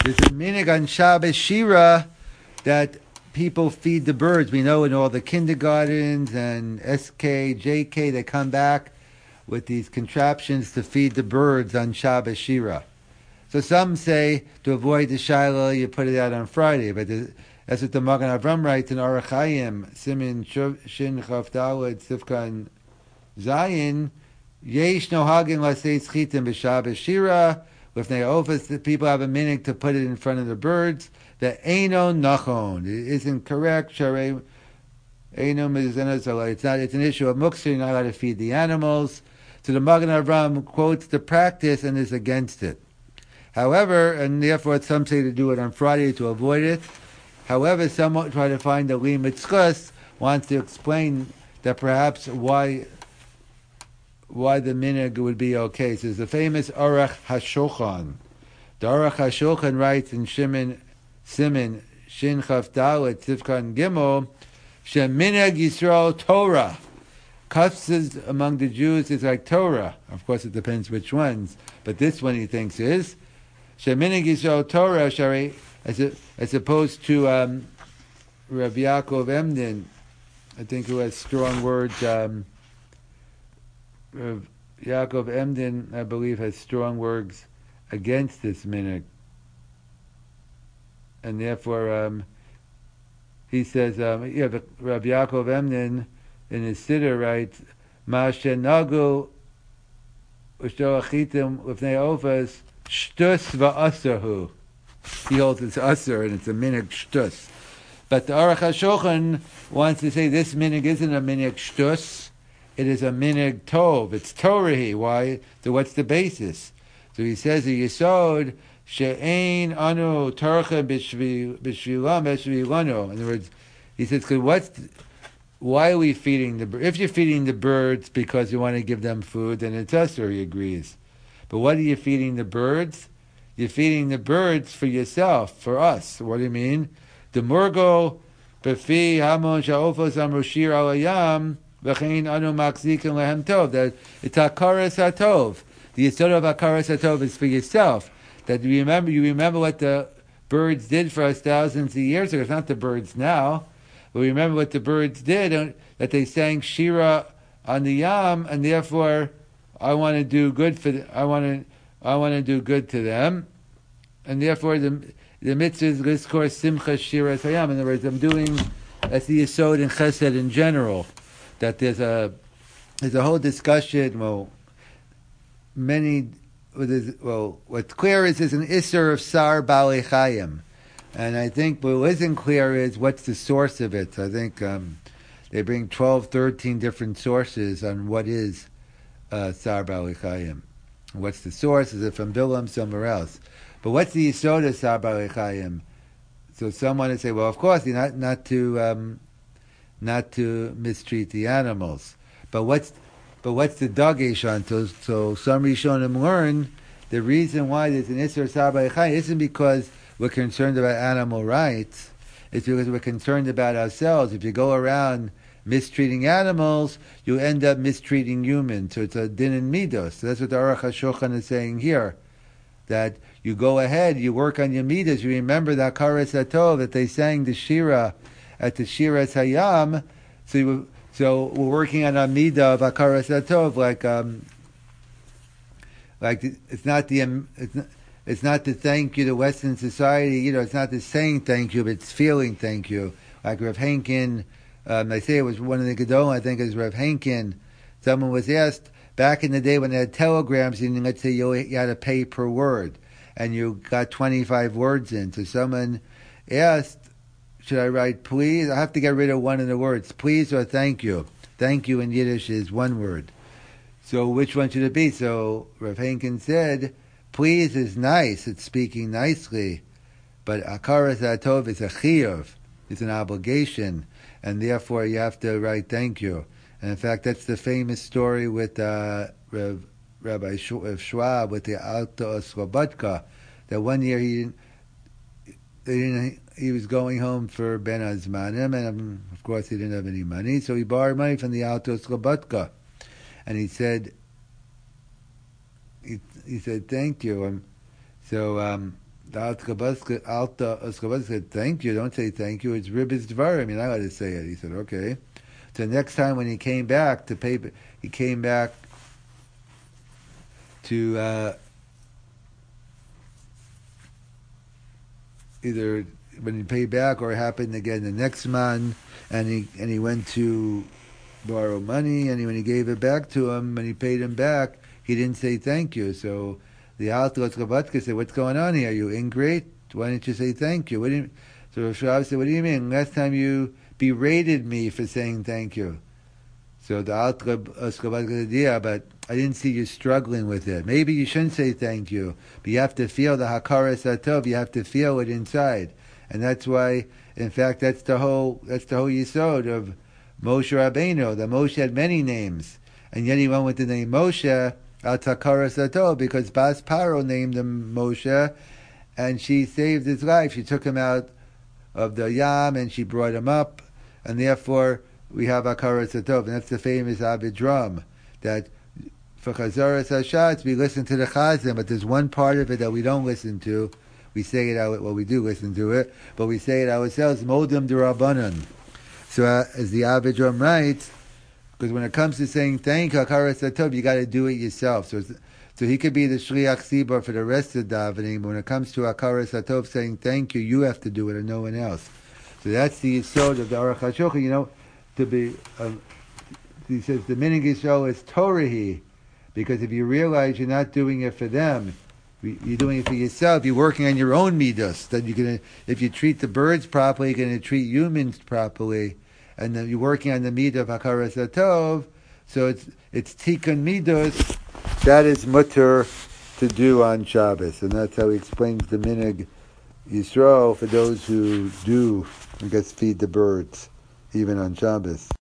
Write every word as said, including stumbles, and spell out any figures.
There's a minig on Shabbos Shira that people feed the birds. We know in all the kindergartens and S K, J K, they come back with these contraptions to feed the birds on Shabbos Shira. So some say to avoid the Shiloh, you put it out on Friday, but the, that's what the Magen Avram writes in Orach Chaim, Simin Shin Chav Daled Sifkan Zayin, Yesh no hagin lasei schitim b'Shabbos Shira. With ne'ofas, the people have a minute to put it in front of the birds. The eino nachon, it isn't correct. Sharei eino mizenazalai. It's not. It's an issue of muktzah. You're not allowed to feed the animals. So the Magen Avram quotes the practice and is against it. However, and therefore some say to do it on Friday to avoid it. However, some try to find the Li Mitzchus wants to explain that perhaps why why the minhag would be okay. So there's the famous Aruch HaShulchan. The Aruch HaShulchan writes in Shimon Simin Shin Chaf Dalet Tzivkan Gimel Sheminhag Yisrael Torah. Customs among the Jews is like Torah. Of course, it depends which ones, but this one he thinks is Sheminhag Yisrael Torah Shari, as a, as opposed to um, Rabbi Yaakov Emden, I think, who has strong words. Um, Rav Yaakov Emden, I believe, has strong words against this minhag, and therefore um, he says, um, yeah, the, Rav Yaakov Emden in his siddur writes, "Ma shenagu u'shtoachitim l'fnei ofas shtus va'asahu." He holds it's asur and it's a minhag shtus, but the Aruch HaShulchan wants to say this minhag isn't a minhag shtus. It is a minhag tov. It's Torahi. Why? So what's the basis? So he says the Yisod she'ein anu torcha b'shvilam b'shvilano. In other words, he says, "Cause what's why are we feeding the birds? If you're feeding the birds because you want to give them food, then it's usher." He agrees. But what are you feeding the birds? You're feeding the birds for yourself, for us. What do you mean? The murgo b'fi hamon sha'ofos amrushir alayam. That it's hakaras hatov. The yisod of hakaras hatov is for yourself. That you remember, you remember what the birds did for us thousands of years ago. It's not the birds now, but remember what the birds did. That they sang shira on the yam, and therefore, I want to do good for. The, I want to. I want to do good to them, and therefore the the mitzvah is liskor simcha shira sayam. In other words, I'm doing that's the yisod in chesed in general. That there's a there's a whole discussion. Well, many well, what's clear is there's an isser of sar balei chayim, and I think what isn't clear is what's the source of it. I think um, they bring twelve, thirteen different sources on what is uh, sar balei chayim. What's the source? Is it from Bilam somewhere else? But what's the yisod of sar balei chayim? So someone would say, well, of course, not not to. Um, not to mistreat the animals. But what's but what's the dagesh on? So, so some Rishonim learn the reason why there's an Isser Sar Balei Chayim isn't because we're concerned about animal rights. It's because we're concerned about ourselves. If you go around mistreating animals, you end up mistreating humans. So it's a din in midos. So that's what the Aruch HaShulchan is saying here. That you go ahead, you work on your midos. You remember that Hakaras Hatov that they sang the Shira at the Shiras Hayam, so you, so we're working on a midah of Hakaras Hatov, like um, like it's not the it's not, it's not the thank you to Western society. You know, it's not the saying thank you, but it's feeling thank you. Like Rav Henkin, um, they say it was one of the Gedolim. I think is Rav Henkin. Someone was asked back in the day when they had telegrams, and let's say you, you had to pay per word, and you got twenty-five words in. So someone asked, should I write please? I have to get rid of one of the words. Please or thank you. Thank you in Yiddish is one word. So which one should it be? So Rav Henkin said, please is nice. It's speaking nicely. But Hakaras Hatov is a chiyuv. It's an obligation. And therefore you have to write thank you. And in fact, that's the famous story with uh, Rav, Rabbi Schwab with the Alta Slobotka. That one year he they didn't he was going home for Ben Azmanim, and um, of course he didn't have any money, so he borrowed money from the Alto Slobotka. And he said, he, he said, thank you. Um, so um, The Alta Oskabaska said, thank you. Don't say thank you. It's Ribis Dvarim. You're not allowed to say it. He said, okay. So next time when he came back to pay, he came back to uh, either when he paid back or it happened again the next month, and he and he went to borrow money, and he, when he gave it back to him, when he paid him back, he didn't say thank you. So the Alta Oskabatka said, what's going on here? Are you ingrate? Why didn't you say thank you? What do you, so Rav said, what do you mean? Last time you berated me for saying thank you. So the Alta Oskabatka said, yeah, but I didn't see you struggling with it. Maybe you shouldn't say thank you, but you have to feel the Hakaras Hatov. You have to feel it inside. And that's why, in fact, that's the whole, that's the whole yisod of Moshe Rabbeinu. The Moshe had many names, and yet he went with the name Moshe al Takaras Hatov because Bas Paro named him Moshe, and she saved his life. She took him out of the Yam, and she brought him up, and therefore we have Hakaras Hatov, and that's the famous Avidram, that for Chazaras Hashatz we listen to the Chazan, but there's one part of it that we don't listen to. We say it out, well, we do listen to it, but we say it ourselves, Modim D'Rabbanan. So uh, as the Avidram writes, because when it comes to saying thank you, Hakaras Hatov, you got to do it yourself. So so he could be the Shliach Tzibur for the rest of the davening, but when it comes to Hakaras Hatov saying thank you, you have to do it and no one else. So that's the yisod of the Aruch HaShulchan, you know, to be, um, he says the Minig Yisrael is Torahi, because if you realize you're not doing it for them, you're doing it for yourself. You're working on your own midos. That you're gonna, if you treat the birds properly, you're going to treat humans properly, and then you're working on the midah of Hakaras Hatov. So it's it's tikkun midos. That is mutter to do on Shabbos, and that's how he explains the minig Yisrael for those who do, I guess, feed the birds even on Shabbos.